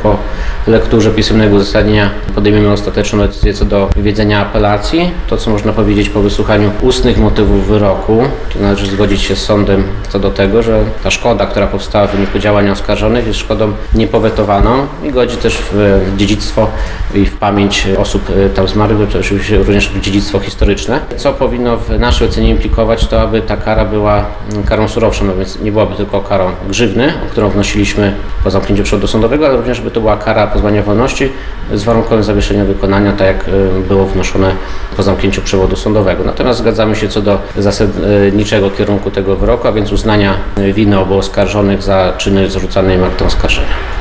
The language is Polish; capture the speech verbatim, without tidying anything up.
po lekturze pisemnego uzasadnienia podejmiemy ostateczną decyzję co do wywiedzenia apelacji. To, co można powiedzieć po wysłuchaniu ustnych motywów wyroku, to należy zgodzić się z sądem co do tego, że ta szkoda, która powstała w wyniku działań oskarżonych, jest szkodą niepowetowaną i godzi też w dziedzictwo i w pamięć osób tam zmarłych, to oczywiście również dziedzictwo historyczne, co powinno w naszej ocenie implikować to, aby ta kara była karą surowszą, no więc nie byłaby tylko karą grzywny, o którą wnosiliśmy po zamknięciu przewodu sądowego, ale również by to była kara pozbawienia wolności z warunkiem zawieszenia wykonania, tak jak było wnoszone po zamknięciu przewodu sądowego. Natomiast zgadzamy się co do zasadniczego kierunku tego wyroku, a więc uznania winy obu oskarżonych za czyny zarzucane im aktem oskarżenia.